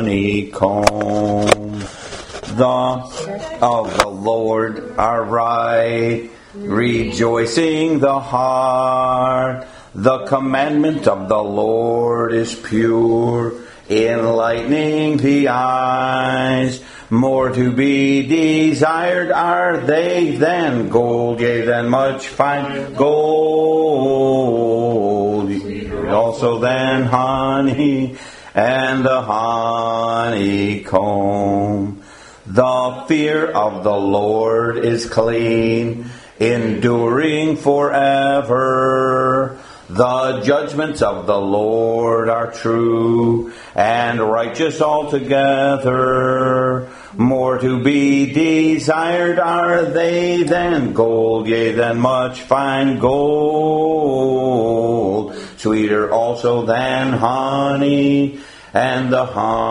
honeycomb. Of the Lord are right, rejoicing the heart. The commandment of the Lord is pure, enlightening the eyes. More to be desired are they than gold, yea, than much fine gold. Also than honey and the honeycomb. The fear of the Lord is clean, enduring forever. The judgments of the Lord are true and righteous altogether. More to be desired are they than gold, yea, than much fine gold. Sweeter also than honey and the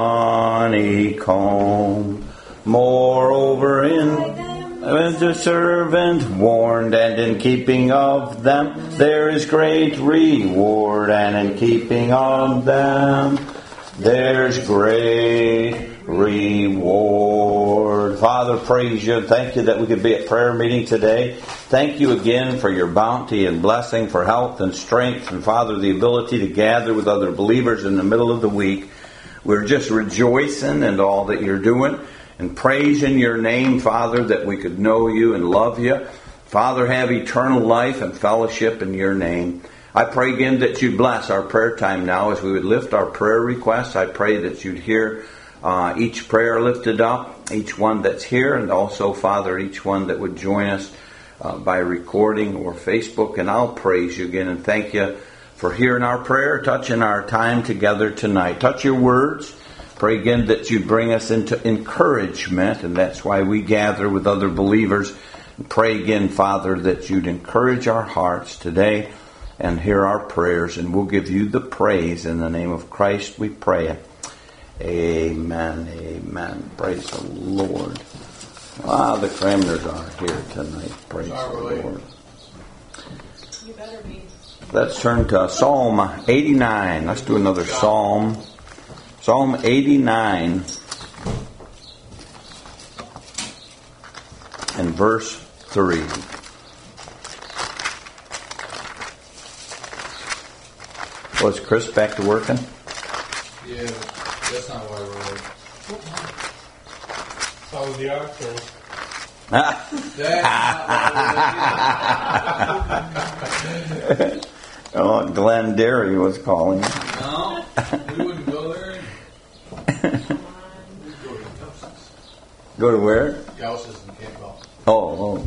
honeycomb. Moreover, as a servant warned, and in keeping of them there is great reward, and in keeping of them there's great reward. Father, praise you. Thank you that we could be at prayer meeting today. Thank you again for your bounty and blessing, for health and strength, and Father, the ability to gather with other believers in the middle of the week. We're just rejoicing in all that you're doing. And praise in your name, Father, that we could know you and love you. Father, have eternal life and fellowship in your name. I pray again that you'd bless our prayer time now as we would lift our prayer requests. I pray that you'd hear each prayer lifted up, each one that's here, and also, Father, each one that would join us by recording or Facebook. And I'll praise you again and thank you for hearing our prayer, touching our time together tonight. Touch your words. Pray again that you'd bring us into encouragement, and that's why we gather with other believers. And pray again, Father, that you'd encourage our hearts today and hear our prayers, and we'll give you the praise. In the name of Christ we pray it. Amen, amen. Praise the Lord. The Cramners are here tonight. Praise the Lord. You better be. Let's turn to Psalm 89. Let's do another Psalm. Psalm 89 and verse 3. Was Chris back to working? Yeah, that's not why we're How was the outro? Oh, Glenn Derry was calling. No, we wouldn't go there. Go to where? Gauss's and Campbell. Oh.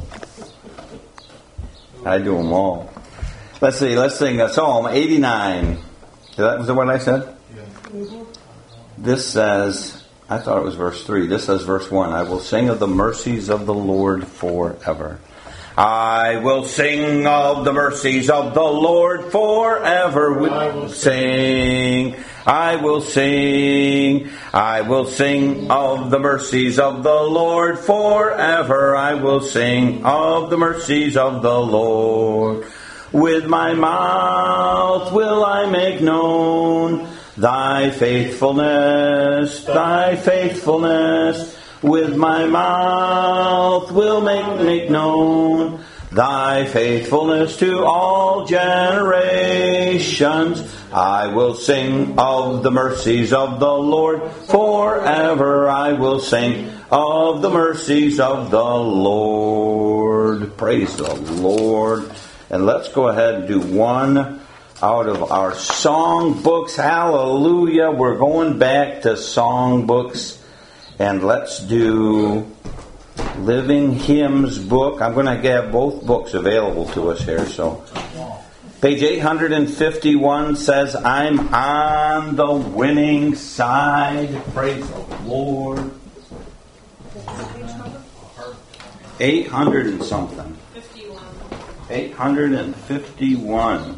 I do them all. Let's see. Let's sing Psalm 89. Was that what I said? Yeah. This says, I thought it was verse 3. This says verse 1. I will sing of the mercies of the Lord forever. I will sing of the mercies of the Lord forever. I will sing. I will sing. I will sing of the mercies of the Lord forever. I will sing of the mercies of the Lord. With my mouth will I make known thy faithfulness, thy faithfulness. With my mouth will make known thy faithfulness to all generations. I will sing of the mercies of the Lord forever. I will sing of the mercies of the Lord. Praise the Lord. And let's go ahead and do one out of our song books. Hallelujah. We're going back to song books. And let's do Living Hymns book. I'm going to have both books available to us here. So, page 851 says, I'm on the winning side. Praise the Lord. 800 and something. 851.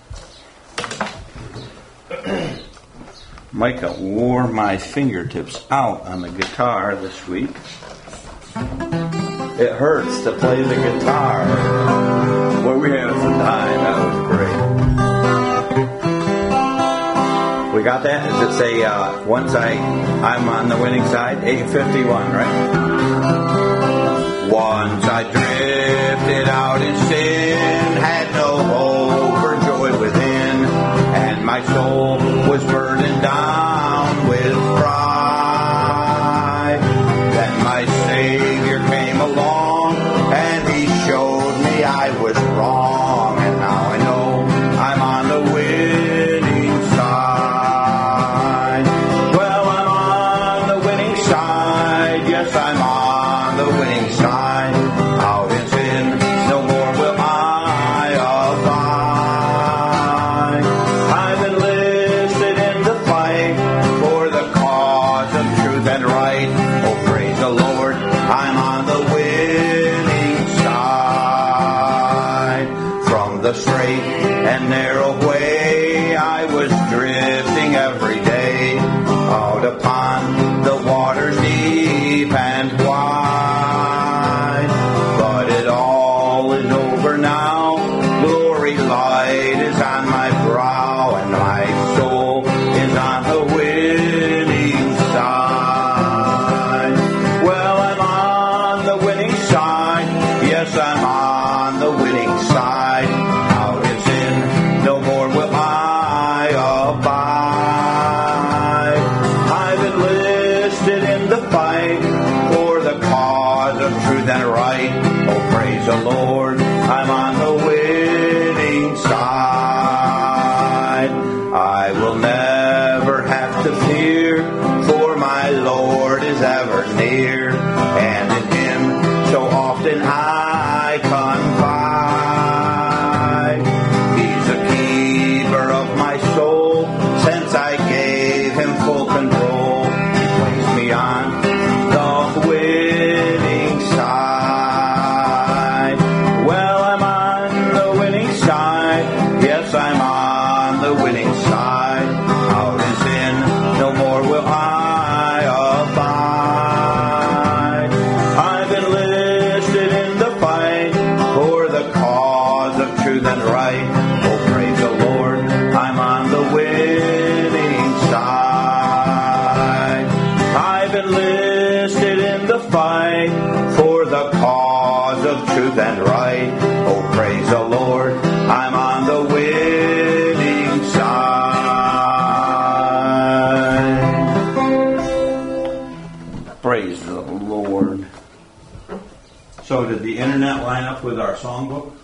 Micah wore my fingertips out on the guitar this week. It hurts to play the guitar. Well, we had some time. That was great. We We got that? Does it say once I'm on the winning side? 851, right? Once I drifted out in sin, had no hope or joy within, and my soul was burdened down with pride. Then my Savior came along, and He showed me I was wrong, and now I know I'm on the winning side. Well, I'm on the winning side, yes, I'm on the winning side. Out in sin, no more will I abide. I've enlisted in the fight for the cause of truth and right. Oh, praise the Lord, I'm on the winning side. From the straight and narrow way I was drifting every day, out upon the waters deep and wide. But it all is over now, glory light is on my brow, and my soul is on the winning side. Well, I'm on the winning side, yes, I'm on the winning side. Out in sin, no more will I abide. I've enlisted in the fight for the cause of truth and right. Oh, praise the Lord, I'm on the winning side. I will never have to fear, for my Lord is ever near, and in Him so often I confide. He's the keeper of my soul, since I gave Him full control. He placed me on the winning side. Well, I'm on the winning side, yes, I'm on the winning side. Out in sin, no more will I abide. I've enlisted in the fight for the cause of truth and right. Oh, praise the Lord, I'm on the winning side. I've enlisted in the fight for the cause of truth and right. Oh, praise the Lord, I'm on the winning side. Praise the Lord. So did the internet line up with our songbook?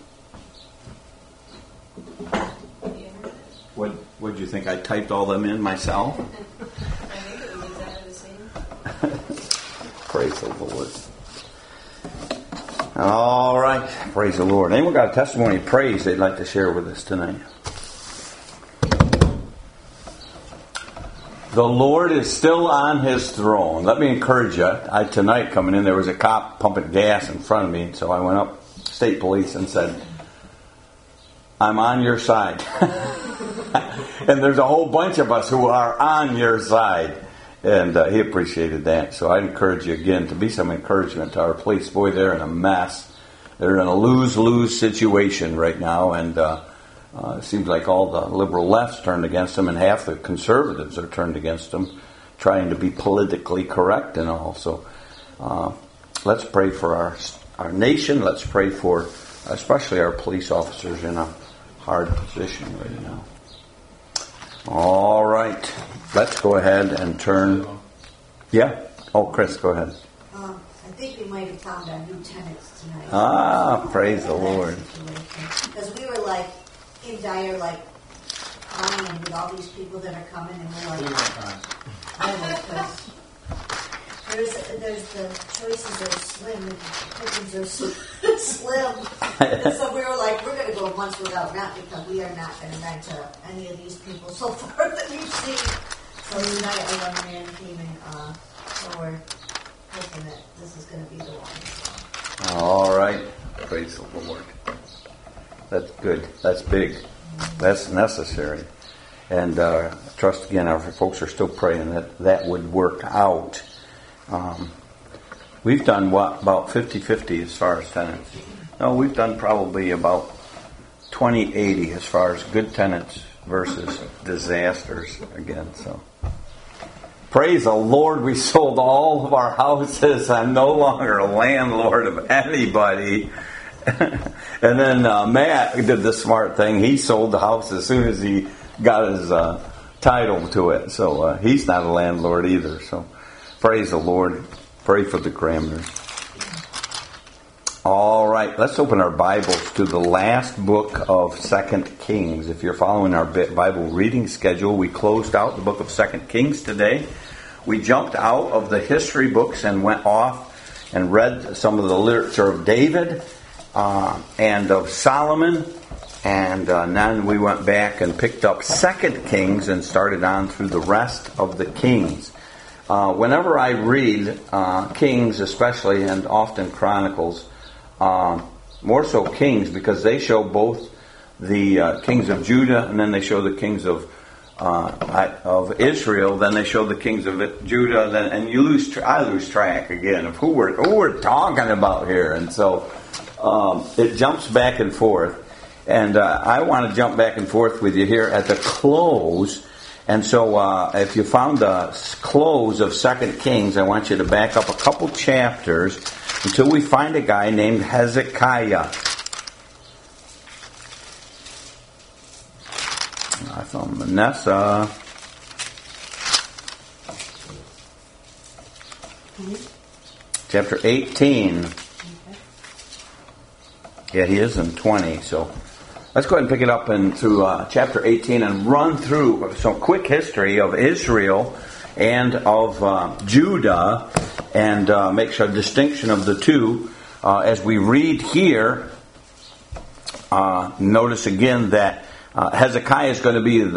What'd you think? I typed all them in myself? I think it was exactly the same. Praise the Lord. All right. Praise the Lord. Anyone got a testimony of praise they'd like to share with us tonight? The Lord is still on His throne. Let me encourage you. Tonight coming in, there was a cop pumping gas in front of me, so I went up to state police and said, I'm on your side. And there's a whole bunch of us who are on your side. And he appreciated that. So I'd encourage you again to be some encouragement to our police. Boy, they're in a mess. They're in a lose-lose situation right now. And it seems like all the liberal left's turned against them, and half the conservatives are turned against them, trying to be politically correct and all. So let's pray for our nation. Let's pray for especially our police officers in a hard position right now. All right. Let's go ahead and turn. Yeah? Oh, Chris, go ahead. I think we might have found our new tenants tonight. Ah, praise the Lord. Because we were like in dire, like crying with all these people that are coming, and we're like, because there's the choices are slim and pickings are slim. So we were like, we're going to go months without rent because we are not going to rent to any of these people so far that we've seen. So tonight a young man came in, so we're hoping that this is going to be the one. All right. Praise the Lord. That's good. That's big. That's necessary. And trust again, our folks are still praying that would work out. We've done about 50-50 as far as tenants. No, we've done probably about 20-80 as far as good tenants versus disasters again. So, praise the Lord, we sold all of our houses. I'm no longer a landlord of anybody. And then Matt did the smart thing. He sold the house as soon as he got his title to it. So he's not a landlord either. So praise the Lord. Pray for the Cramners. All right, let's open our Bibles to the last book of 2 Kings. If you're following our Bible reading schedule, we closed out the book of 2 Kings today. We jumped out of the history books and went off and read some of the literature of David and of Solomon. And then we went back and picked up 2 Kings and started on through the rest of the Kings. Whenever I read Kings especially, and often Chronicles, more so Kings, because they show both the kings of Judah, and then they show the kings of Israel. Then they show the kings of Judah, and I lose track again of who we're talking about here, and so it jumps back and forth. And I want to jump back and forth with you here at the close. And so if you found the close of 2 Kings, I want you to back up a couple chapters until we find a guy named Hezekiah. I found Manasseh. Chapter 18. Yeah, he is in 20, so let's go ahead and pick it up through chapter 18 and run through some quick history of Israel and of Judah, and make a distinction of the two. As we read here, notice again that Hezekiah is going to be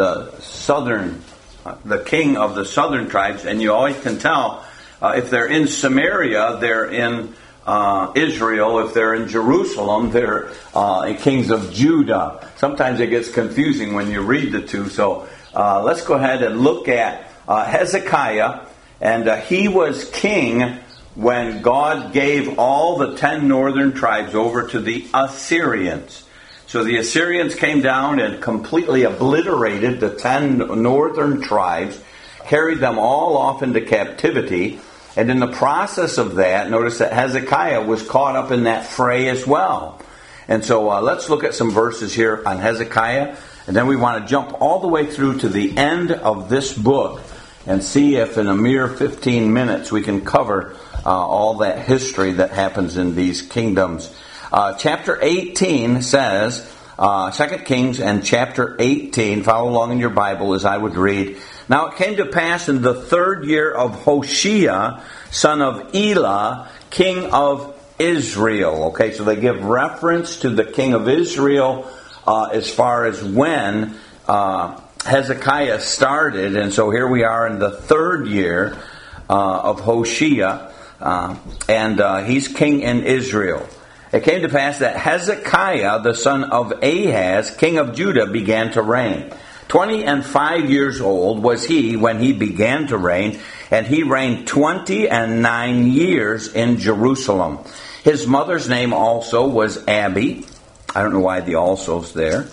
the king of the southern tribes, and you always can tell if they're in Samaria, they're in Israel. If they're in Jerusalem, they're kings of Judah. Sometimes it gets confusing when you read the two. So let's go ahead and look at Hezekiah. And he was king when God gave all the 10 northern tribes over to the Assyrians. So the Assyrians came down and completely obliterated the 10 northern tribes, carried them all off into captivity. And in the process of that, notice that Hezekiah was caught up in that fray as well. And so let's look at some verses here on Hezekiah. And then we want to jump all the way through to the end of this book and see if in a mere 15 minutes we can cover all that history that happens in these kingdoms. Chapter 18 says, 2 Kings and chapter 18, follow along in your Bible as I would read. Now it came to pass in the 3rd year of Hoshea, son of Elah, king of Israel. Okay, so they give reference to the king of Israel as far as when Hezekiah started. And so here we are in the 3rd year of Hoshea, and he's king in Israel. It came to pass that Hezekiah, the son of Ahaz, king of Judah, began to reign. 25 years old was he when he began to reign, and he reigned 29 years in Jerusalem. His mother's name also was Abi. I don't know why the also's there.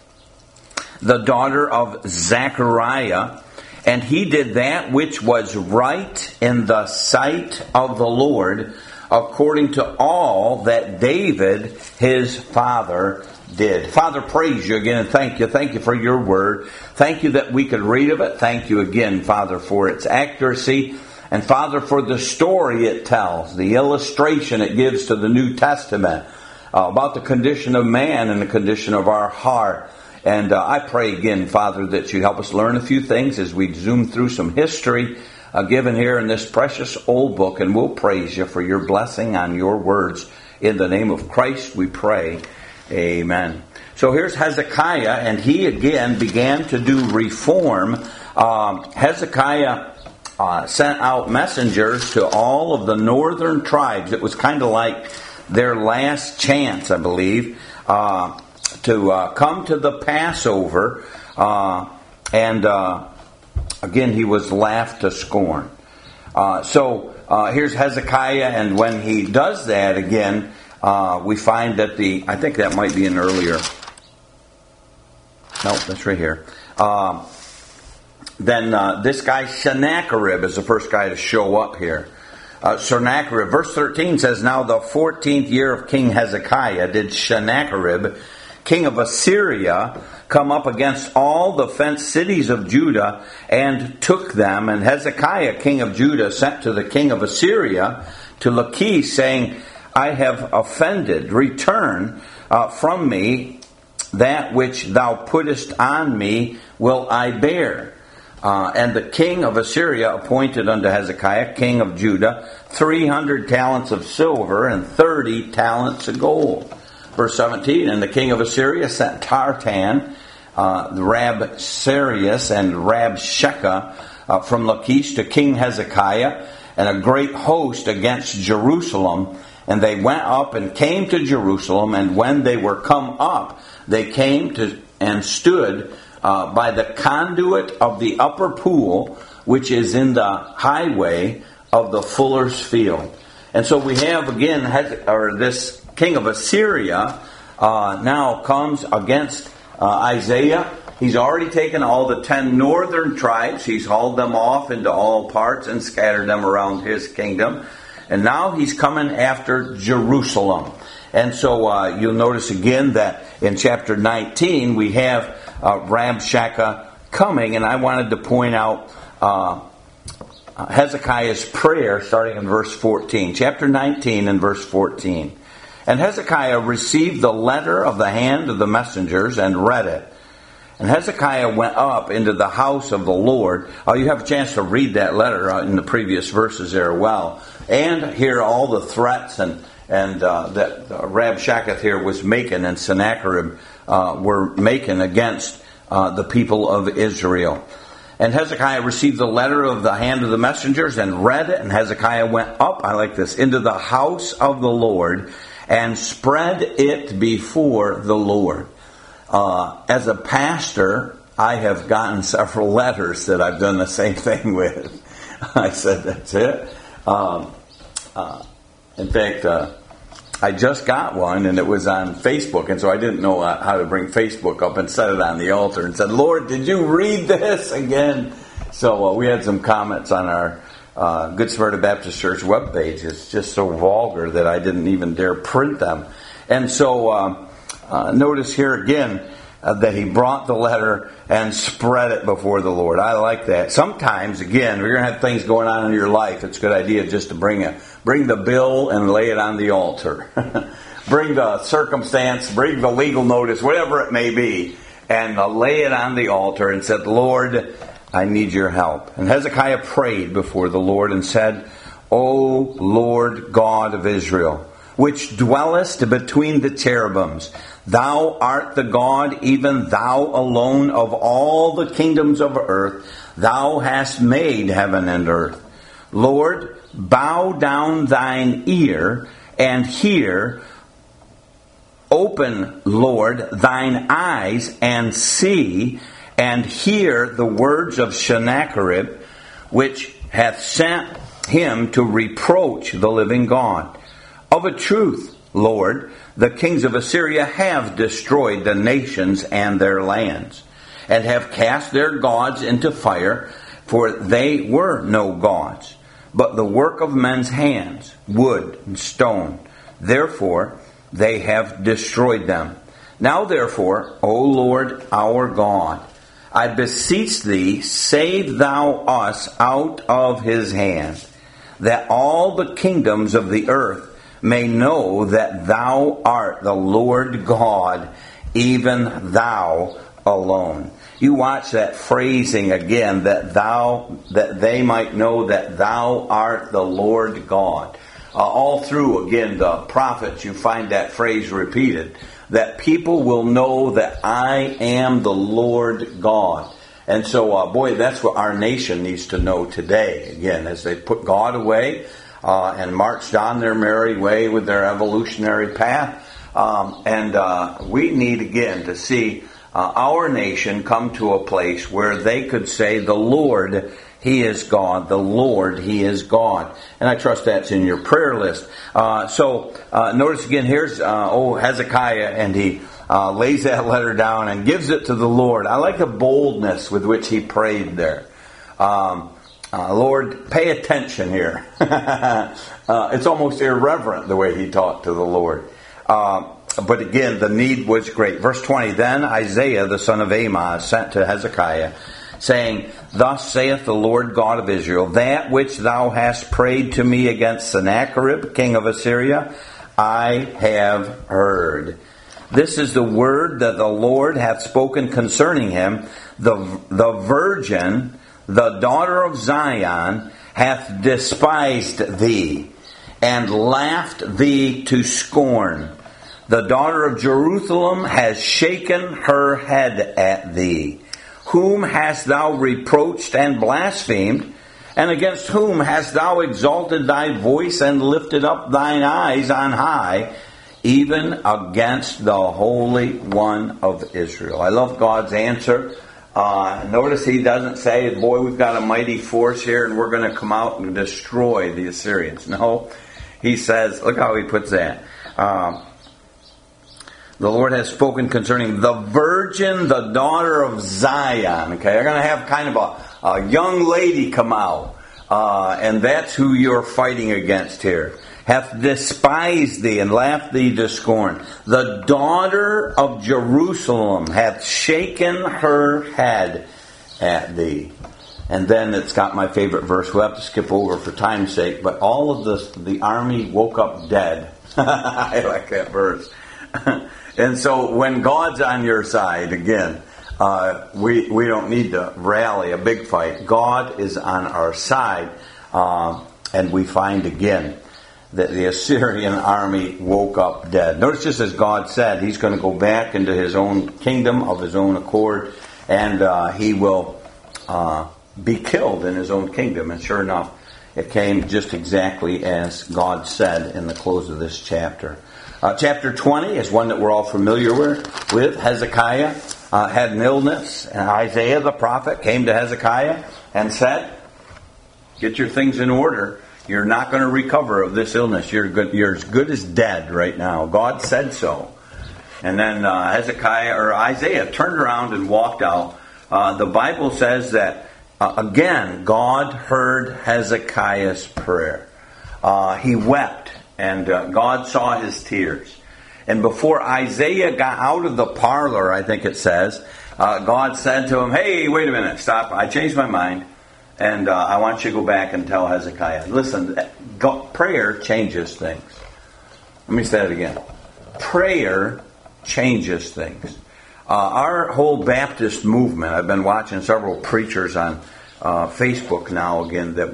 The daughter of Zechariah, and he did that which was right in the sight of the Lord, according to all that David his father did. Father, praise you again and thank you. Thank you for your word. Thank you that we could read of it. Thank you again, Father, for its accuracy. And Father, for the story it tells, the illustration it gives to the New Testament about the condition of man and the condition of our heart. And I pray again, Father, that you help us learn a few things as we zoom through some history given here in this precious old book. And we'll praise you for your blessing on your words. In the name of Christ we pray. Amen. So here's Hezekiah, and he again began to do reform. Hezekiah sent out messengers to all of the northern tribes. It was kind of like their last chance, I believe, to come to the Passover. And again, he was laughed to scorn. So here's Hezekiah, and when he does that again, we find that I think that might be an earlier. No, that's right here. Then this guy Sennacherib is the first guy to show up here. Sennacherib, verse 13 says, "Now the 14th year of King Hezekiah did Sennacherib, king of Assyria, come up against all the fenced cities of Judah and took them. And Hezekiah, king of Judah, sent to the king of Assyria, to Lachish, saying, I have offended. Return from me that which thou puttest on me will I bear. And the king of Assyria appointed unto Hezekiah, king of Judah, 300 talents of silver and 30 talents of gold." Verse 17, "And the king of Assyria sent Tartan, Rabsarius, and Rabshakeh from Lachish to King Hezekiah, and a great host against Jerusalem. And they went up and came to Jerusalem, and when they were come up, they came to and stood by the conduit of the upper pool, which is in the highway of the fuller's field." And so we have again, this king of Assyria now comes against Isaiah. He's already taken all the 10 northern tribes. He's hauled them off into all parts and scattered them around his kingdom. And now he's coming after Jerusalem. And so you'll notice again that in chapter 19 we have Rabshakeh coming. And I wanted to point out Hezekiah's prayer starting in verse 14. Chapter 19 and verse 14. "And Hezekiah received the letter of the hand of the messengers and read it. And Hezekiah went up into the house of the Lord." You have a chance to read that letter in the previous verses there well. And hear all the threats and that Rabshakeh here was making and Sennacherib were making against the people of Israel. "And Hezekiah received the letter of the hand of the messengers and read it. And Hezekiah went up," I like this, "into the house of the Lord and spread it before the Lord." As a pastor, I have gotten several letters that I've done the same thing with. I said, that's it. In fact, I just got one, and it was on Facebook, and so I didn't know how to bring Facebook up and set it on the altar, and said, "Lord, did you read this again?" So we had some comments on our Good Samaritan Baptist Church webpage. It's just so vulgar that I didn't even dare print them. And so notice here again that he brought the letter and spread it before the Lord. I like that. Sometimes, again, we're going to have things going on in your life. It's a good idea just to bring the bill and lay it on the altar. Bring the circumstance, bring the legal notice, whatever it may be, and lay it on the altar and said, "Lord, I need your help." And Hezekiah prayed before the Lord and said, "O Lord God of Israel, which dwellest between the cherubims, thou art the God, even thou alone of all the kingdoms of earth. Thou hast made heaven and earth. Lord, bow down thine ear and hear. Open, Lord, thine eyes and see, and hear the words of Sennacherib, which hath sent him to reproach the living God. Of a truth, Lord, the kings of Assyria have destroyed the nations and their lands, and have cast their gods into fire, for they were no gods, but the work of men's hands, wood and stone. Therefore, they have destroyed them. Now therefore, O Lord our God, I beseech thee, save thou us out of his hand, that all the kingdoms of the earth may know that thou art the Lord God, even thou alone." You watch that phrasing again, that they might know that thou art the Lord God. All through, again, the prophets, you find that phrase repeated, that people will know that I am the Lord God. And so, boy, that's what our nation needs to know today. Again, as they put God away and marched on their merry way with their evolutionary path. We need, again, to see our nation come to a place where they could say, the Lord, He is God. The Lord, He is God. And I trust that's in your prayer list. So notice again, here's Hezekiah, and he lays that letter down and gives it to the Lord. I like the boldness with which he prayed there. Lord, pay attention here. It's almost irreverent the way he talked to the Lord. But again, the need was great. Verse 20, Then Isaiah the son of Amoz sent to Hezekiah, saying, Thus saith the Lord God of Israel, That which thou hast prayed to me against Sennacherib, king of Assyria, I have heard. This is the word that the Lord hath spoken concerning him. The virgin, the daughter of Zion, hath despised thee, and laughed thee to scorn. The daughter of Jerusalem has shaken her head at thee. Whom hast thou reproached and blasphemed? And against whom hast thou exalted thy voice and lifted up thine eyes on high, even against the Holy One of Israel? I love God's answer. Notice he doesn't say, boy, we've got a mighty force here and we're going to come out and destroy the Assyrians. No, he says, look how he puts that. The Lord has spoken concerning the virgin, the daughter of Zion. Okay, they're going to have kind of a young lady come out. And that's who you're fighting against here. Hath despised thee and laughed thee to scorn. The daughter of Jerusalem hath shaken her head at thee. And then it's got my favorite verse. We'll have to skip over for time's sake. But all of the army woke up dead. I like that verse. And so when God's on your side, again, we don't need to rally a big fight. God is on our side. And we find again that the Assyrian army woke up dead. Notice just as God said, he's going to go back into his own kingdom of his own accord. And he will be killed in his own kingdom. And sure enough, it came just exactly as God said in the close of this chapter. Chapter 20 is one that we're all familiar with. Hezekiah had an illness, and Isaiah the prophet came to Hezekiah and said, get your things in order. You're not going to recover of this illness. You're as good as dead right now. God said so. And then Isaiah turned around and walked out. The Bible says that, again, God heard Hezekiah's prayer. He wept. And God saw his tears. And before Isaiah got out of the parlor, I think it says, God said to him, hey, wait a minute, stop. I changed my mind. And I want you to go back and tell Hezekiah. Listen, prayer changes things. Let me say that again. Prayer changes things. Our whole Baptist movement, I've been watching several preachers on Facebook now again that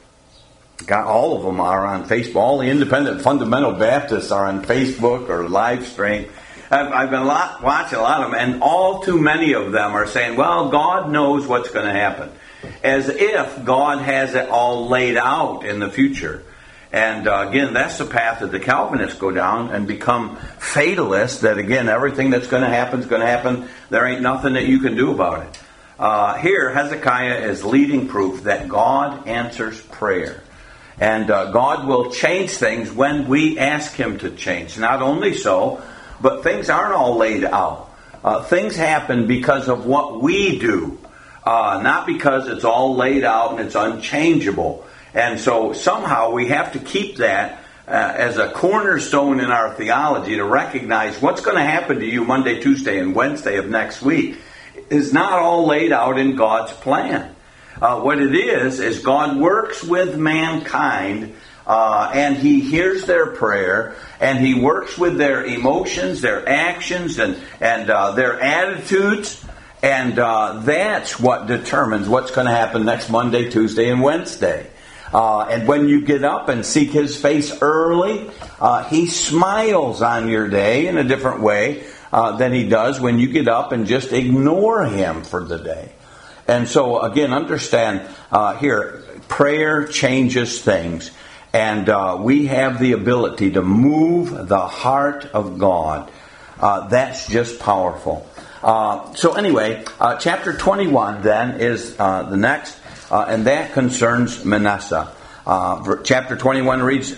all of them are on Facebook. All the independent fundamental Baptists are on Facebook or live stream. I've been watching a lot of them, and all too many of them are saying, well, God knows what's going to happen. As if God has it all laid out in the future. And again, that's the path that the Calvinists go down and become fatalists, that again, everything that's going to happen is going to happen. There ain't nothing that you can do about it. Here, Hezekiah is leading proof that God answers prayer. And God will change things when we ask him to change. Not only so, but things aren't all laid out. Things happen because of what we do. Not because it's all laid out and it's unchangeable. And so somehow we have to keep that as a cornerstone in our theology to recognize what's going to happen to you Monday, Tuesday, and Wednesday of next week is not all laid out in God's plan. What it is God works with mankind and he hears their prayer and he works with their emotions, their actions, and their attitudes. And that's what determines what's going to happen next Monday, Tuesday, and Wednesday. And when you get up and seek his face early, he smiles on your day in a different way than he does when you get up and just ignore him for the day. And so, again, understand here, prayer changes things. And we have the ability to move the heart of God. That's just powerful. So anyway, chapter 21 then is the next, and that concerns Manasseh. Chapter 21 reads,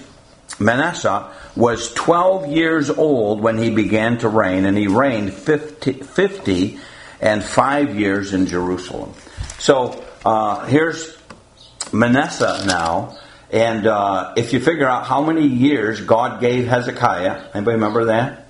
Manasseh was 12 years old when he began to reign, and he reigned 50 and 5 years in Jerusalem. So here's Manasseh now, and if you figure out how many years God gave Hezekiah, anybody remember that?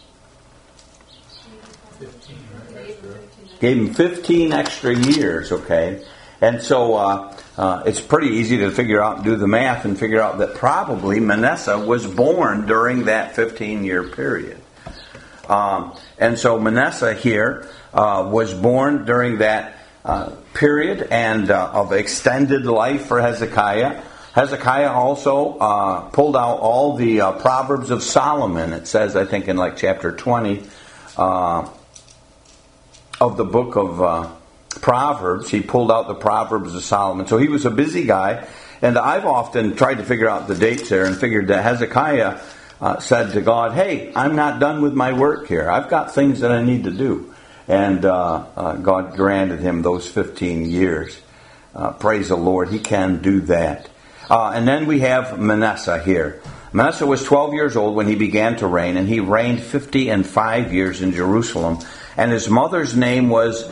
15, right? Extra. Gave him 15 extra years, okay? And so it's pretty easy to figure out and do the math and figure out that probably Manasseh was born during that 15-year period. And so Manasseh here was born during that period and of extended life for Hezekiah. Hezekiah also pulled out all the Proverbs of Solomon. It says, I think in like chapter 20 of the book of Proverbs, he pulled out the Proverbs of Solomon. So he was a busy guy, and I've often tried to figure out the dates there and figured that Hezekiah said to God, hey, I'm not done with my work here. I've got things that I need to do. And God granted him those 15 years. Praise the Lord, he can do that. And then we have Manasseh here. Manasseh was 12 years old when he began to reign, and he reigned 50 and 5 years in Jerusalem. And his mother's name was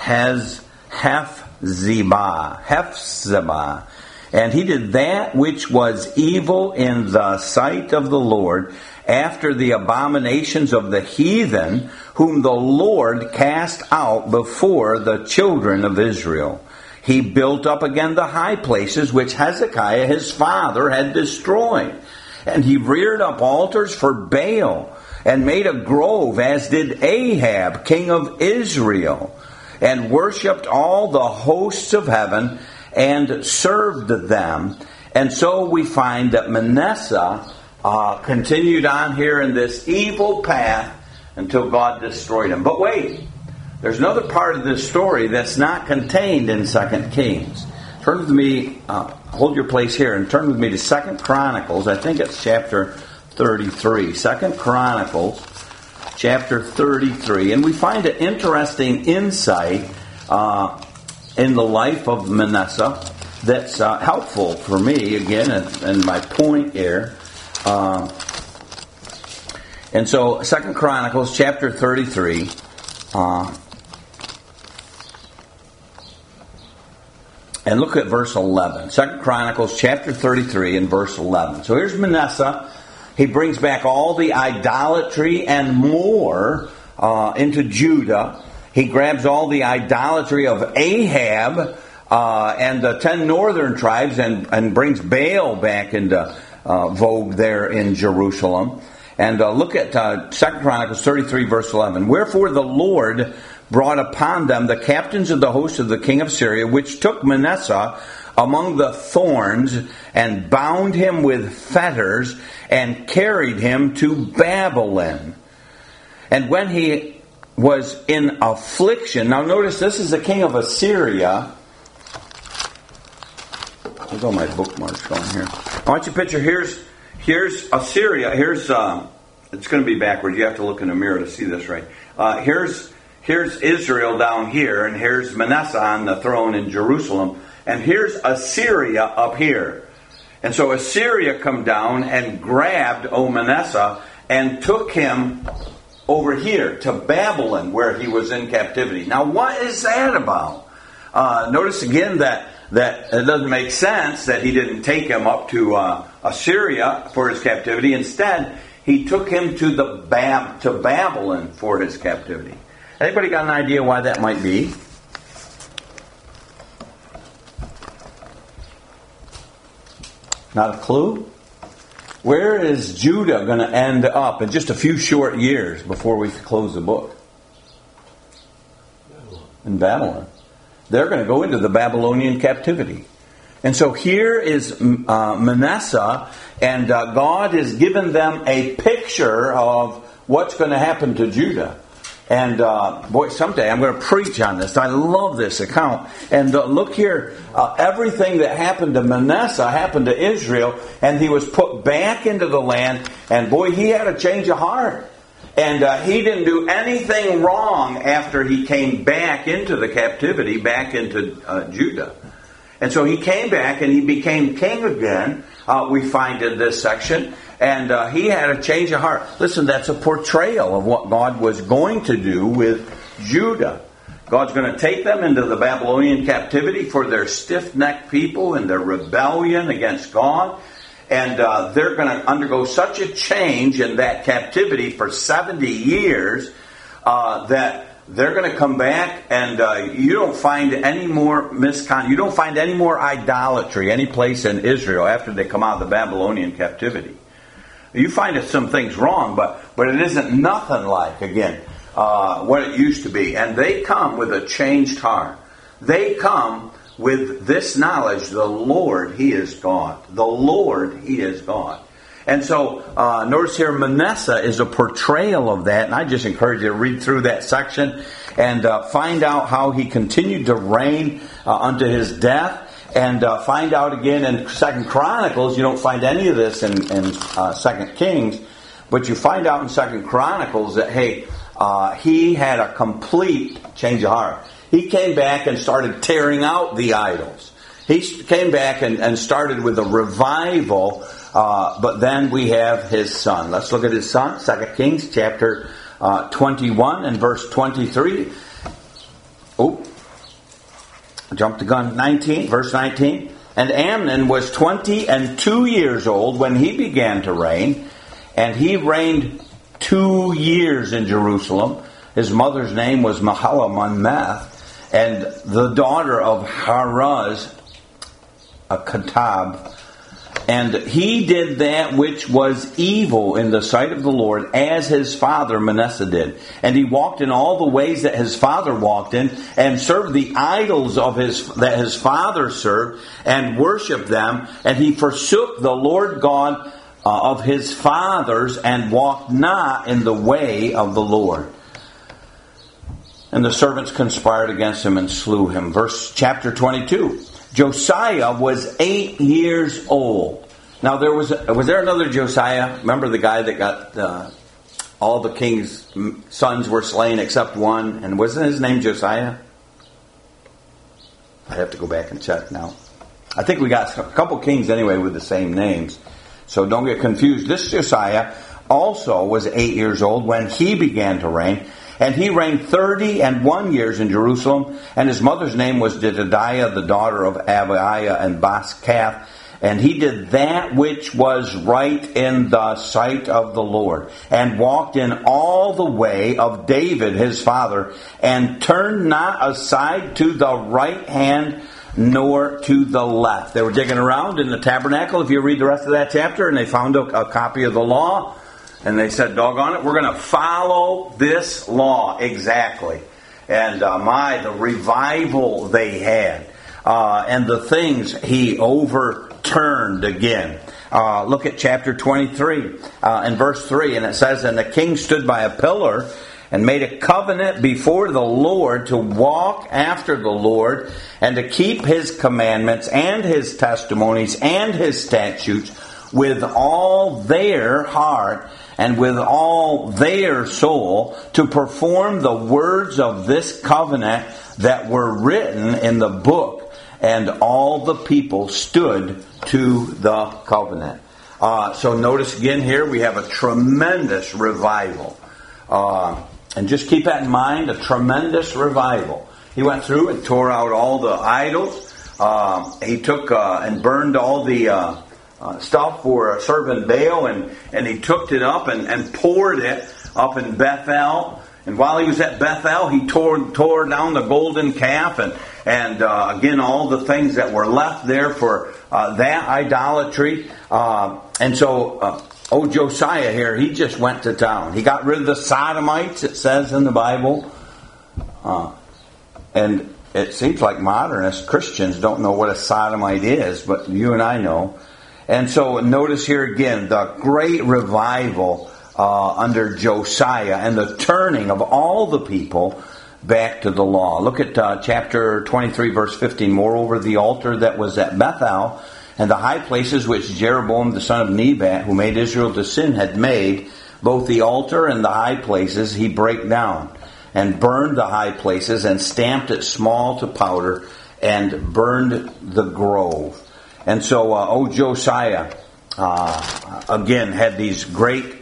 Hephzibah. And he did that which was evil in the sight of the Lord, after the abominations of the heathen, whom the Lord cast out before the children of Israel. He built up again the high places which Hezekiah his father had destroyed. And he reared up altars for Baal, and made a grove, as did Ahab, king of Israel, and worshipped all the hosts of heaven, and served them. And so we find that Manasseh continued on here in this evil path until God destroyed him. But wait, there's another part of this story that's not contained in 2 Kings. Turn with me, hold your place here, and turn with me to 2 Chronicles. I think it's chapter 33. 2 Chronicles, chapter 33. And we find an interesting insight in the life of Manasseh that's helpful for me, again, and my point here. And so, 2 Chronicles, chapter 33. And look at verse 11. 2 Chronicles, chapter 33, and verse 11. So here's Manasseh. He brings back all the idolatry and more into Judah. He grabs all the idolatry of Ahab and the 10 northern tribes and brings Baal back into vogue there in Jerusalem. And look at 2 Chronicles 33, verse 11. Wherefore the Lord brought upon them the captains of the host of the king of Syria, which took Manasseh among the thorns, and bound him with fetters, and carried him to Babylon. And when he was in affliction, now notice this is the king of Assyria. Where's all my bookmarks going here? I want you to picture, here's Assyria. Here's it's going to be backwards. You have to look in the mirror to see this right. Here's Israel down here, and here's Manasseh on the throne in Jerusalem. And here's Assyria up here. And so Assyria come down and grabbed Manasseh and took him over here to Babylon, where he was in captivity. Now, what is that about? Notice again that it doesn't make sense that he didn't take him up to Assyria for his captivity. Instead, he took him to Babylon for his captivity. Anybody got an idea why that might be? Not a clue? Where is Judah going to end up in just a few short years before we close the book? In Babylon. They're going to go into the Babylonian captivity. And so here is Manasseh, and God has given them a picture of what's going to happen to Judah. And boy, someday I'm going to preach on this. I love this account. And look here, everything that happened to Manasseh happened to Israel, and he was put back into the land. And boy, he had a change of heart. And he didn't do anything wrong after he came back into the captivity, back into Judah. And so he came back and he became king again, we find in this section. And he had a change of heart. Listen, that's a portrayal of what God was going to do with Judah. God's going to take them into the Babylonian captivity for their stiff-necked people and their rebellion against God. And they're going to undergo such a change in that captivity for 70 years that they're going to come back, and you don't find any more misconduct. You don't find any more idolatry any place in Israel after they come out of the Babylonian captivity. You find some things wrong, but it isn't nothing like, again, what it used to be. And they come with a changed heart. They come with this knowledge, the Lord, He is God. The Lord, He is God. And so, notice here, Manasseh is a portrayal of that. And I just encourage you to read through that section and find out how he continued to reign unto his death. And find out again in 2 Chronicles, you don't find any of this in 2 Kings, but you find out in 2 Chronicles that, hey, he had a complete change of heart. He came back and started tearing out the idols. He came back and started with a revival, but then we have his son. Let's look at his son, 2 Kings chapter 21 and verse 23. Jump the gun. 19, verse 19. And Amnon was 22 years old when he began to reign, and he reigned 2 years in Jerusalem. His mother's name was Mahalameth, and the daughter of Haraz, a Katab. And he did that which was evil in the sight of the Lord, as his father Manasseh did. And he walked in all the ways that his father walked in, and served the idols that his father served, and worshipped them. And he forsook the Lord God of his fathers, and walked not in the way of the Lord. And the servants conspired against him and slew him. Chapter 22. Josiah was 8 years old. Now was there another Josiah? Remember the guy that got all the king's sons were slain except one, and wasn't his name Josiah? I have to go back and check now. I think we got a couple kings anyway with the same names, so don't get confused. This Josiah also was 8 years old when he began to reign. And he reigned 31 years in Jerusalem, and his mother's name was Jedediah, the daughter of Abiah and Baskath. And he did that which was right in the sight of the Lord, and walked in all the way of David his father, and turned not aside to the right hand nor to the left. They were digging around in the tabernacle, if you read the rest of that chapter, and they found a copy of the law. And they said, doggone it, we're going to follow this law exactly. And the revival they had. And the things he overturned again. Look at chapter 23 and verse 3. And it says, and the king stood by a pillar and made a covenant before the Lord to walk after the Lord, and to keep his commandments and his testimonies and his statutes with all their heart and with all their soul, to perform the words of this covenant that were written in the book. And all the people stood to the covenant. So notice again here we have a tremendous revival. And just keep that in mind, a tremendous revival. He went through and tore out all the idols. He took and burned all the stuff for serving Baal, and he took it up and poured it up in Bethel. And while he was at Bethel, he tore down the golden calf and again all the things that were left there for that idolatry. And so Josiah here, he just went to town. He got rid of the Sodomites, it says in the Bible. And it seems like modernist Christians don't know what a sodomite is, but you and I know. And so notice here again the great revival under Josiah and the turning of all the people back to the law. Look at chapter 23 verse 15. Moreover, the altar that was at Bethel and the high places which Jeroboam the son of Nebat, who made Israel to sin, had made, both the altar and the high places he brake down, and burned the high places, and stamped it small to powder, and burned the grove. And so Josiah, again, had these great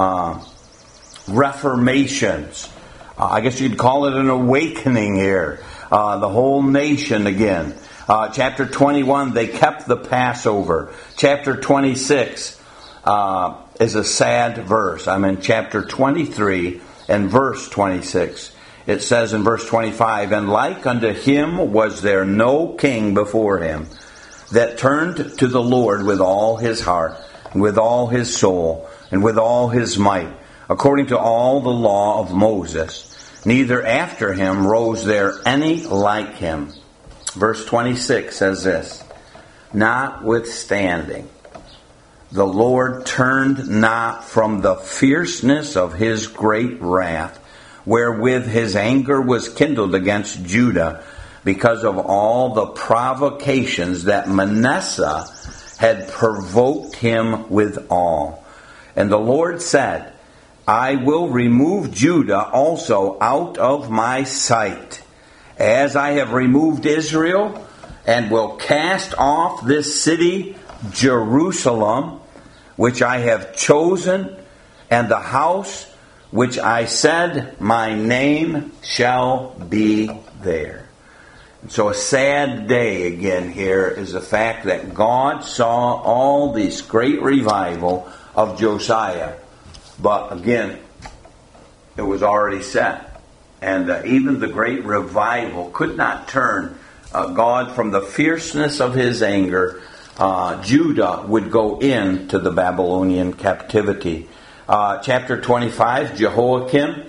reformations. I guess you'd call it an awakening here. The whole nation again. Chapter 21, they kept the Passover. Chapter 26 is a sad verse. I'm in chapter 23 and verse 26. It says in verse 25, "And like unto him was there no king before him that turned to the Lord with all his heart, and with all his soul, and with all his might, according to all the law of Moses. Neither after him rose there any like him." Verse 26 says this, "Notwithstanding, the Lord turned not from the fierceness of his great wrath, wherewith his anger was kindled against Judah, because of all the provocations that Manasseh had provoked him withal. And the Lord said, I will remove Judah also out of my sight, as I have removed Israel, and will cast off this city, Jerusalem, which I have chosen, and the house which I said, my name shall be there." And so a sad day again here is the fact that God saw all this great revival of Josiah. But again, it was already set. And even the great revival could not turn God from the fierceness of his anger. Judah would go into the Babylonian captivity. Chapter 25, Jehoiakim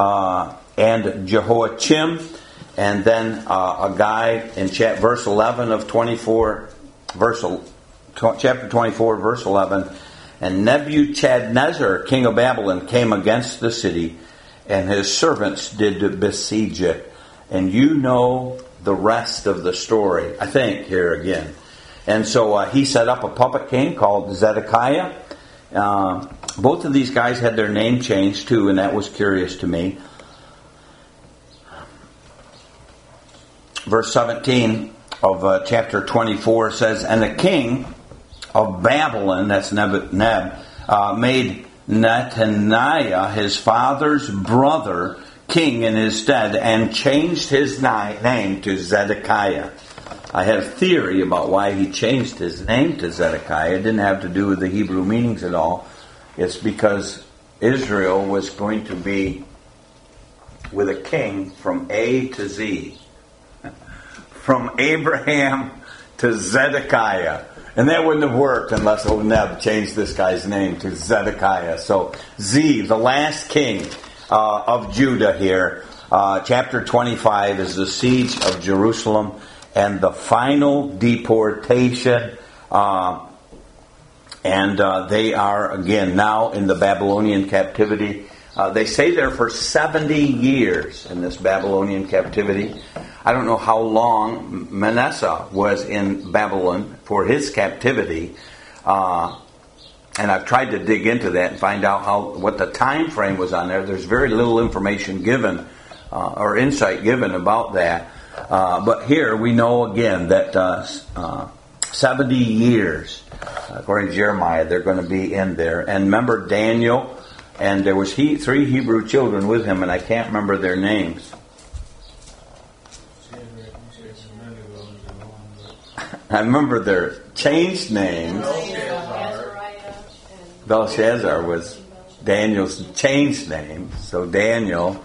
and Jehoiachim. And then a guy in verse 11 of 24, chapter 24, verse 11. "And Nebuchadnezzar, king of Babylon, came against the city, and his servants did besiege it." And you know the rest of the story, I think, here again. And so he set up a puppet king called Zedekiah. Both of these guys had their name changed too, and that was curious to me. Verse 17 of chapter 24 says, "And the king of Babylon," that's Neb, "made Netaniah, his father's brother, king in his stead, and changed his name to Zedekiah." I had a theory about why he changed his name to Zedekiah. It didn't have to do with the Hebrew meanings at all. It's because Israel was going to be with a king from A to Z. From Abraham to Zedekiah. And that wouldn't have worked unless Neb changed this guy's name to Zedekiah. So Z, the last king of Judah here. Chapter 25 is the siege of Jerusalem and the final deportation. And they are, again, now in the Babylonian captivity. They stay there for 70 years in this Babylonian captivity. I don't know how long Manasseh was in Babylon for his captivity. And I've tried to dig into that and find out what the time frame was on there. There's very little information given or insight given about that. But here we know again that 70 years, according to Jeremiah, they're going to be in there. And remember Daniel, and there was 3 Hebrew children with him, and I can't remember their names. I remember their changed names. Belshazzar was Daniel's changed name. So Daniel,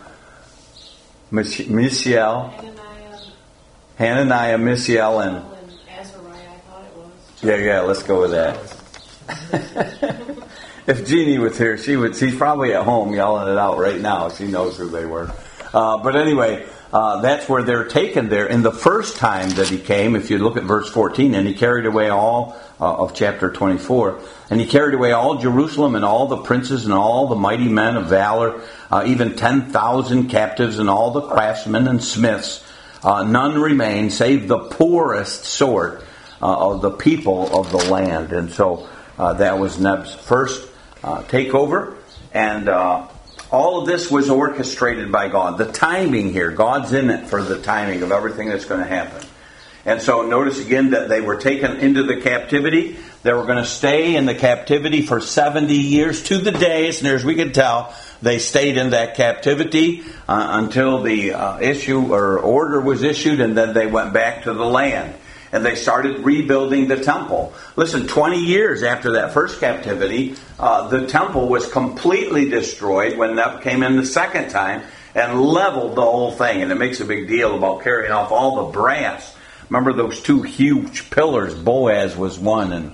Mishael, Hananiah, Mishael, and Azariah, I thought it was. Yeah, let's go with that. If Jeannie was here, she's probably at home yelling it out right now. She knows who they were. But anyway, that's where they're taken there. In the first time that he came, if you look at verse 14, and he carried away all of chapter 24, and he carried away all Jerusalem and all the princes and all the mighty men of valor, even 10,000 captives and all the craftsmen and smiths. None remained save the poorest sort of the people of the land. And so that was Neb's first takeover. And all of this was orchestrated by God. The timing here, God's in it for the timing of everything that's going to happen. And so notice again that they were taken into the captivity. They were going to stay in the captivity for 70 years to the day, as near as we could tell. They stayed in that captivity until the issue or order was issued, and then they went back to the land. And they started rebuilding the temple. Listen, 20 years after that first captivity, the temple was completely destroyed when Neb came in the second time and leveled the whole thing. And it makes a big deal about carrying off all the brass. Remember those two huge pillars? Boaz was one, and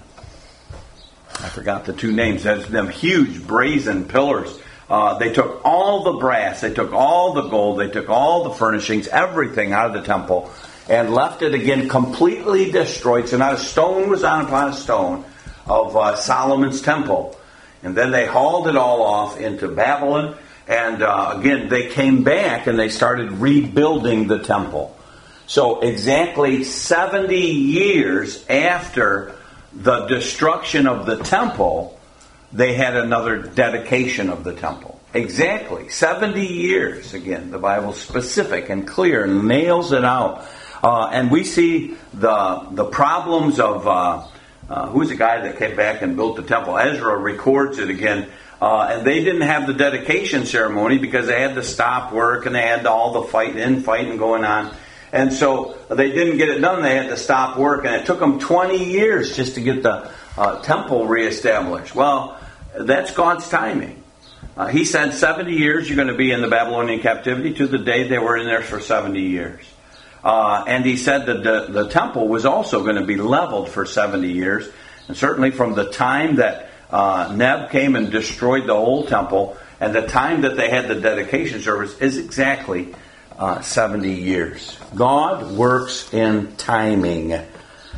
I forgot the two names. That's them huge brazen pillars. They took all the brass, they took all the gold, they took all the furnishings, everything out of the temple, and left it again completely destroyed. So not a stone was on upon a stone of Solomon's temple. And then they hauled it all off into Babylon. And again, they came back and they started rebuilding the temple. So exactly 70 years after the destruction of the temple, they had another dedication of the temple. Exactly 70 years. Again, the Bible's specific and clear and nails it out. And we see the problems of who's the guy that came back and built the temple? Ezra records it again. And they didn't have the dedication ceremony because they had to stop work and they had all the fighting going on. And so they didn't get it done. They had to stop work, and it took them 20 years just to get the temple reestablished. Well, that's God's timing. He said 70 years you're going to be in the Babylonian captivity. To the day they were in there for 70 years. And he said that the temple was also going to be leveled for 70 years. And certainly from the time that Neb came and destroyed the whole temple and the time that they had the dedication service is exactly 70 years. God works in timing. And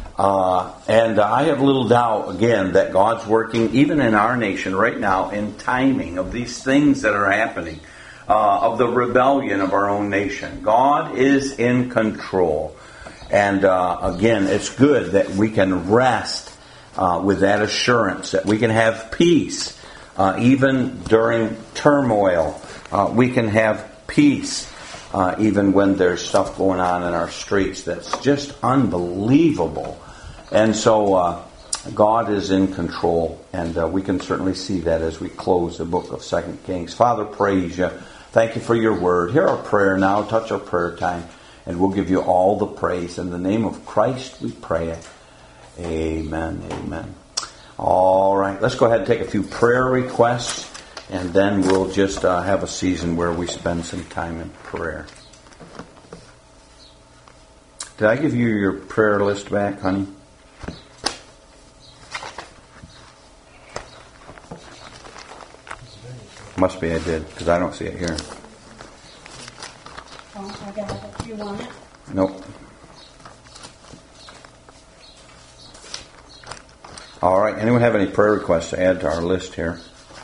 I have little doubt, again, that God's working even in our nation right now in timing of these things that are happening. Of the rebellion of our own nation. God is in control. And again, it's good that we can rest with that assurance, that we can have peace even during turmoil. We can have peace even when there's stuff going on in our streets that's just unbelievable. And so God is in control, and we can certainly see that as we close the book of 2 Kings. Father, praise you. Thank you for your word. Hear our prayer now. Touch our prayer time. And we'll give you all the praise. In the name of Christ we pray it. Amen. Amen. All right. Let's go ahead and take a few prayer requests. And then we'll just have a season where we spend some time in prayer. Did I give you your prayer list back, honey? Must be I did, because I don't see it here. Oh, I got it. You want it? Nope. All right. Anyone have any prayer requests to add to our list here?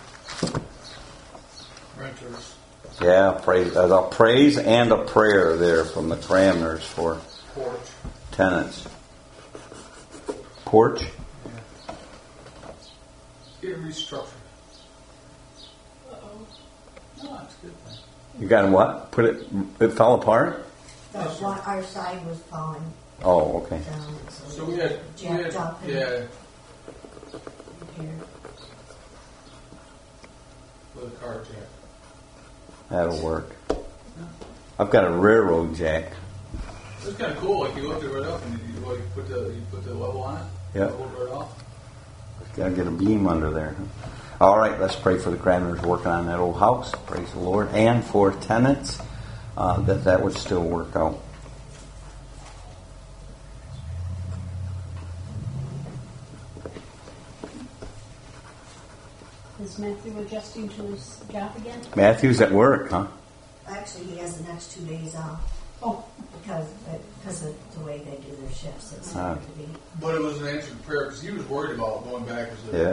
Renters. Yeah, a praise and a prayer there from the Cramners for Porch. tenants. Porch? Yeah. Get restructured. No, it's a good thing. You got what? It fell apart? Our side was falling Oh, okay. down. So we had jacked up and yeah, repaired. with a car jack. That'll work. I've got a railroad jack. It's kind of cool. Like you lift it right up and you put the level on it. Yep. Level it right off. Got to get a beam under there. All right, let's pray for the Cranmers working on that old house. Praise the Lord. And for tenants, that would still work out. Is Matthew adjusting to his job again? Matthew's at work, huh? Actually, he has the next 2 days off Oh, because of the way they do their shifts. It's Ah. going to be. But it was an answered prayer because he was worried about going back as a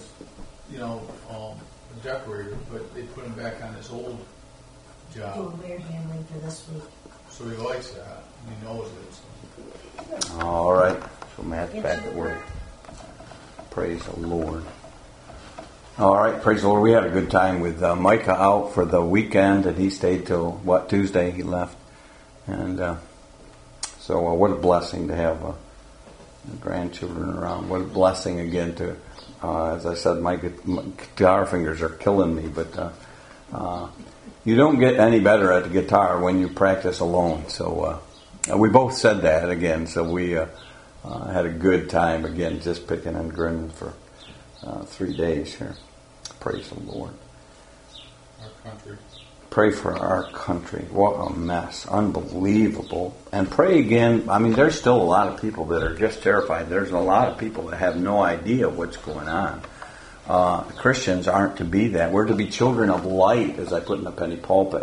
decorator, but they put him back on his old job. Doing bear handling for this week. So he likes that. And he knows it. So. All right. So Matt's back at work. Praise the Lord. All right. Praise the Lord. We had a good time with Micah out for the weekend, and he stayed till, Tuesday he left. And So what a blessing to have grandchildren around. What a blessing again to, as I said, my guitar fingers are killing me, but you don't get any better at the guitar when you practice alone. So we both said that again, so we had a good time again, just picking and grinning for 3 days here. Praise the Lord. Our country. Pray for our country. What a mess. Unbelievable. And pray again. I mean, there's still a lot of people that are just terrified. There's a lot of people that have no idea what's going on. Christians aren't to be that. We're to be children of light, as I put in the penny pulpit,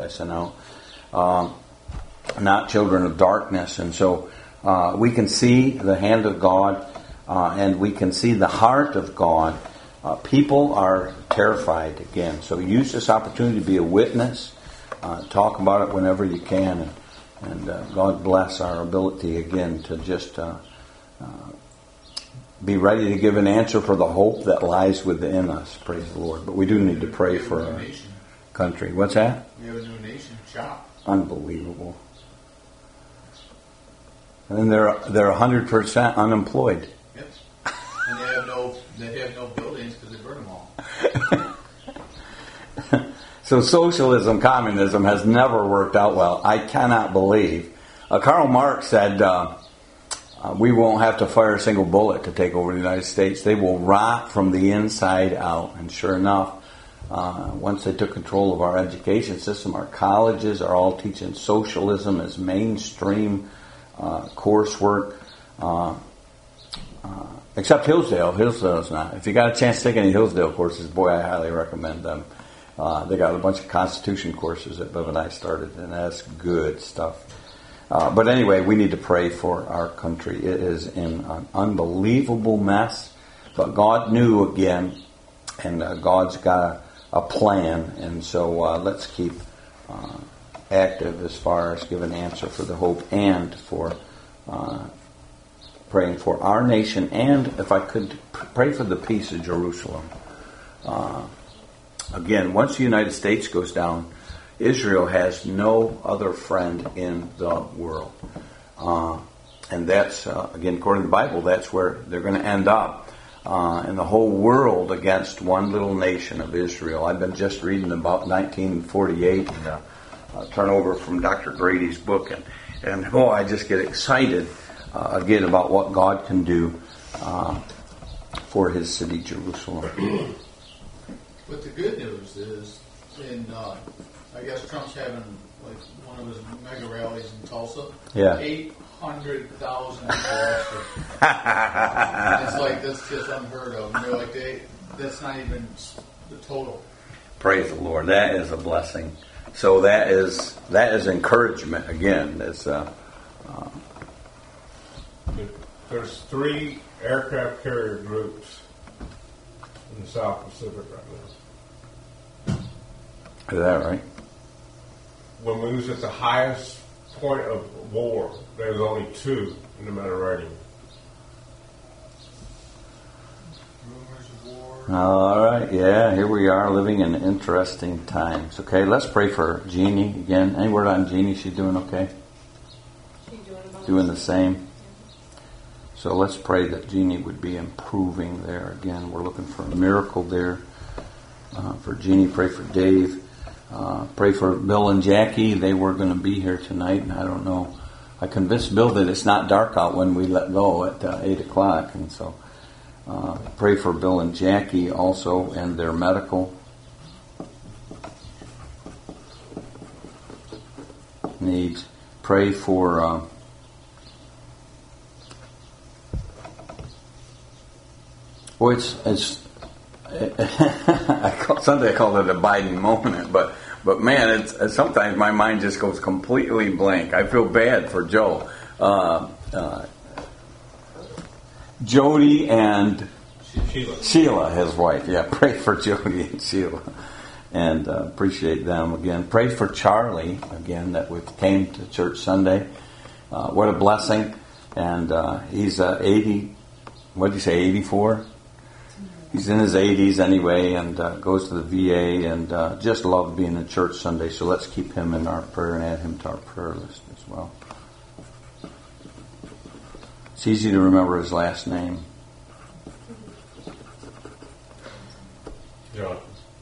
not children of darkness. And so we can see the hand of God, and we can see the heart of God. People are terrified again. So use this opportunity to be a witness. Talk about it whenever you can. And God bless our ability again to just be ready to give an answer for the hope that lies within us. Praise the Lord. But we do need to pray for our country. What's that? We have a new nation, CHOP. Unbelievable. And they're 100% unemployed. Yep. And they have no buildings because they burn them all. So socialism, communism has never worked out well. I cannot believe. Karl Marx said, we won't have to fire a single bullet to take over the United States. They will rot from the inside out. And sure enough, once they took control of our education system, our colleges are all teaching socialism as mainstream coursework. Except Hillsdale. Hillsdale's not. If you got a chance to take any Hillsdale courses, boy, I highly recommend them. They got a bunch of Constitution courses that Bev and I started, and that's good stuff. But anyway, we need to pray for our country. It is in an unbelievable mess, but God knew again, and God's got a plan, and so let's keep active as far as giving answer for the hope and for praying for our nation, and if I could pray for the peace of Jerusalem. Again, once the United States goes down, Israel has no other friend in the world. And that's, again, according to the Bible, that's where they're going to end up. And the whole world against one little nation of Israel. I've been just reading about 1948 and turn over from Dr. Grady's book. And I just get excited again about what God can do for His city, Jerusalem. But the good news is, I guess Trump's having like one of his mega rallies in Tulsa. Yeah. 800,000 people arrested. It's like, that's just unheard of. And they're like, that's not even the total. Praise the Lord. That is a blessing. So that is encouragement again. It's there's 3 aircraft carrier groups in the South Pacific right now. Is that right? When we was at the highest point of war, there was only 2 in the Mediterranean. Rumors of war. All right. Yeah, here we are living in interesting times. Okay, let's pray for Jeannie again. Any word on Jeannie? She's doing okay? Doing the same? So let's pray that Jeannie would be improving there. Again, we're looking for a miracle there. For Jeannie, pray for Dave. Pray for Bill and Jackie. They were going to be here tonight, and I don't know. I convinced Bill that it's not dark out when we let go at 8 o'clock. And so pray for Bill and Jackie also and their medical needs. Pray for... it's Sunday I call it a Biden moment, but man, it's sometimes my mind just goes completely blank. I feel bad for Joe, Jody and Sheila, his wife. Yeah, pray for Jody and Sheila, and appreciate them again. Pray for Charlie again that we came to church Sunday. What a blessing! And he's 80. What did you say? 84. He's in his 80s anyway, and goes to the VA, and just loved being in church Sunday. So let's keep him in our prayer and add him to our prayer list as well. It's easy to remember his last name. John.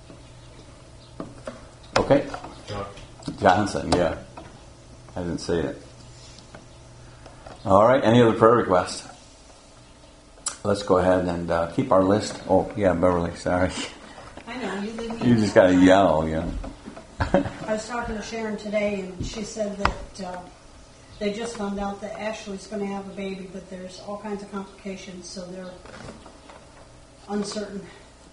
Okay. John. Johnson, yeah. I didn't say it. All right, any other prayer requests? Let's go ahead and keep our list. Oh, yeah, Beverly, sorry. I know, you leave me. You just got to yell, you know. I was talking to Sharon today, and she said that they just found out that Ashley's going to have a baby, but there's all kinds of complications, so they're uncertain.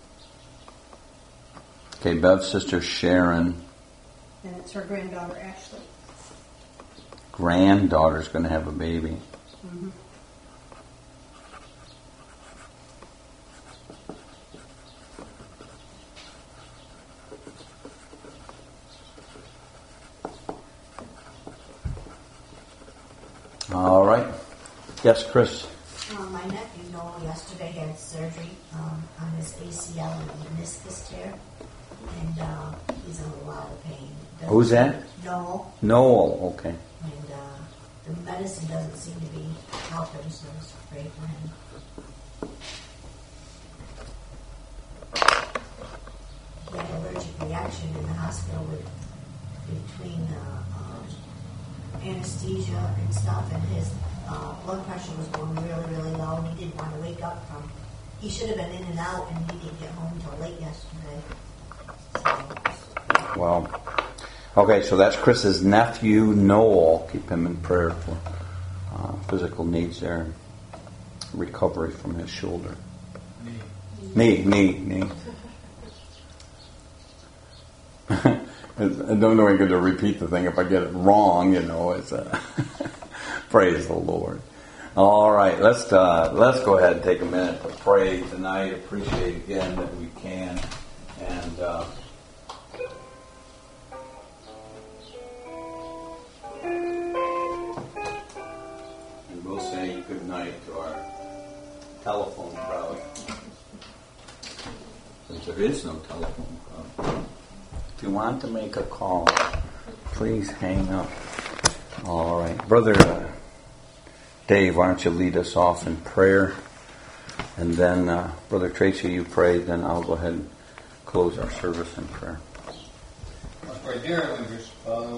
Okay, Bev's sister Sharon. And it's her granddaughter, Ashley. Granddaughter's going to have a baby. Mm-hmm. All right. Yes, Chris. My nephew Noel yesterday had surgery on his ACL and meniscus tear, and he's in a lot of pain. Who's that? Noel. Noel, okay. And the medicine doesn't seem to be helping, so I was afraid for him. He had an allergic reaction in the hospital between anesthesia and stuff, and his blood pressure was going really, really low, and he didn't want to wake up from. He should have been in and out, and he didn't get home until late yesterday. So, Well, okay, so that's Chris's nephew, Noel. Keep him in prayer for physical needs there and recovery from his shoulder. Knee. I don't know any good to repeat the thing. If I get it wrong, you know, it's praise the Lord. All right, let's go ahead and take a minute to pray tonight. Appreciate again that we can, and we'll say good night to our telephone crowd. Since there is no telephone crowd. If you want to make a call, please hang up. All right. Brother Dave, why don't you lead us off in prayer? And then, Brother Tracy, you pray, then I'll go ahead and close our service in prayer. Let's pray. Dear Heavenly Father,